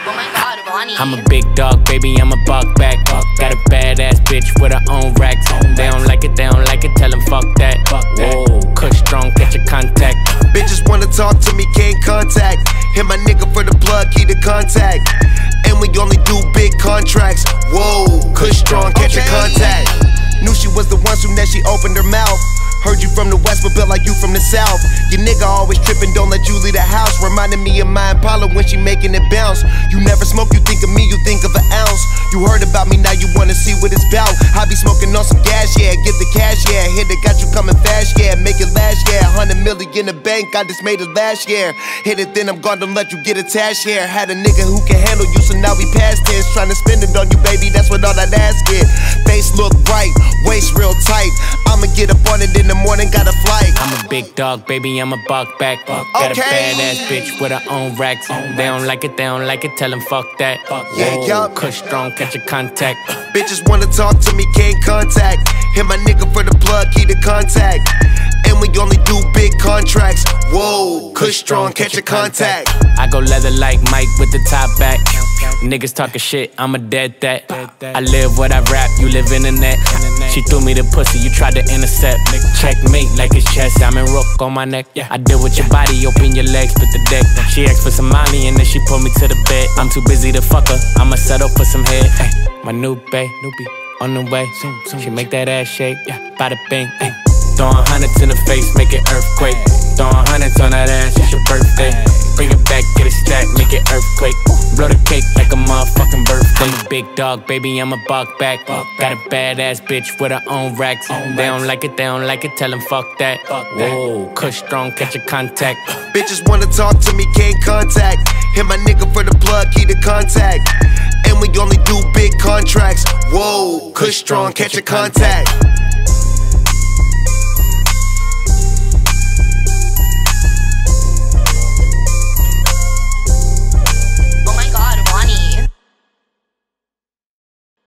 I'm a big dog, baby, I'm a buck back. Got a badass bitch with her own racks. They don't like it, tell them fuck that. Whoa, Kush strong, catch a contact. Bitches wanna talk to me, can't contact. Hit my nigga for the plug, key to contact. And we only do big contracts. Whoa, Kush strong, catch a contact. Knew she was the one, soon as she opened her mouth. Heard you from the west, but built like you from the south. Your nigga always trippin', don't let you leave the house. Reminding me of my Impala when she making it bounce. You never smoke, you think of me, you think of an ounce. You heard about me, now you wanna see what it's bout. I be smoking on some gas, yeah, get the cash, yeah. Hit it, got you coming fast, yeah, make it last, yeah. 100 million in the bank, I just made it last year. Hit it, then I'm gone, don't let you get attached here. Had a nigga who can handle you, so now we past tense. Tryna spend it on you, baby, that's what all that ass get. Face look right, waist real tight. I'ma get up on it in the morning, got a flight. I'm a big dog, baby, I'm a buck back. Got a badass bitch with her own racks. They don't like it, tell them fuck that. Yeah, Kush strong, catch a contact. Bitches wanna talk to me, can't contact. Hit my nigga for the plug, key to contact. And we only do big contracts. Whoa, Kush strong, catch a contact. I go leather like Mike with the top back. Niggas talking shit, I'ma dead that. I live what I rap, you live in the net. She threw me the pussy, you tried to intercept. Checkmate like it's chess, I'm in rook on my neck. I deal with your body, open your legs, split the deck. She asked for some money and then she pulled me to the bed. I'm too busy to fuck her, I'ma settle for some head. My new bae, on the way. She make that ass shake, bada bing. Throwing hundreds in the face, make it earthquake. Throwing hundreds on that ass, it's your birthday. Bring it back, get it stacked, make it earthquake. Blow the cake like a motherfucking birthday. I'm a big dog, baby, I'm a buck back. Got a badass bitch with her own racks. They don't like it, tell them fuck that. Whoa, Kush strong, catch a contact. Bitches wanna talk to me, can't contact. Hit my nigga for the plug, key to contact. And we only do big contracts. Whoa, Kush strong, catch a contact.